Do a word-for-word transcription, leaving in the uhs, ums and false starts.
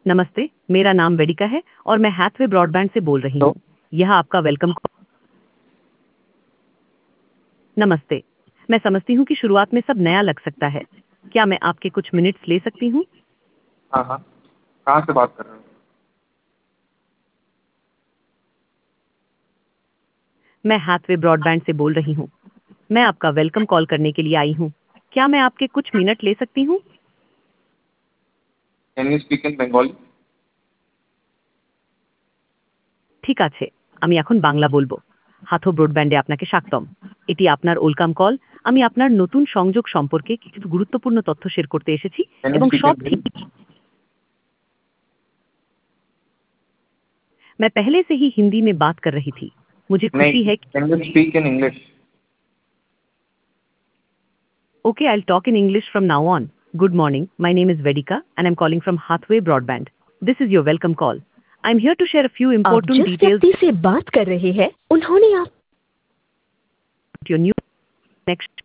नमस्ते, मेरा नाम वेदिका है और मैं हैथवे ब्रॉडबैंड से बोल रही तो हूँ। यह आपका वेलकम कॉल। नमस्ते, मैं समझती हूँ कि शुरुआत में सब नया लग सकता है। क्या मैं आपके कुछ मिनट्स ले सकती हूँ? हाँ हाँ, कहाँ से बात कर रहे हो? मैं हैथवे ब्रॉडबैंड से बोल रही हूँ। मैं आपका वेलकम कॉल करने के लिए आई हूँ। क्या मैं आपके कुछ मिनट ले सकती हूँ? Can you speak in Bengali? ঠিক আছে, আমি এখন বাংলা বলবো। হাথো ব্রডব্যান্ডে আপনাকে স্বাগতম। এটি আপনার ওয়েলকাম কল। আমি আপনার নতুন সংযোগ সম্পর্কে কিছু গুরুত্বপূর্ণ তথ্য শেয়ার করতে এসেছি कैन यू এবং स्पीक সব इन ঠিক। हिंदी? मैं पहले से ही हिंदी में बात कर रही थी। मुझे नहीं, खुशी है कि can you speak in English? Okay, I'll talk in English from now on. Good morning. My name is Vedika and I'm calling from Hathway Broadband. This is your welcome call. I'm here to share a few आप important जिस details व्यक्ति से बात कर रहे हैं उन्होंने आप about your new next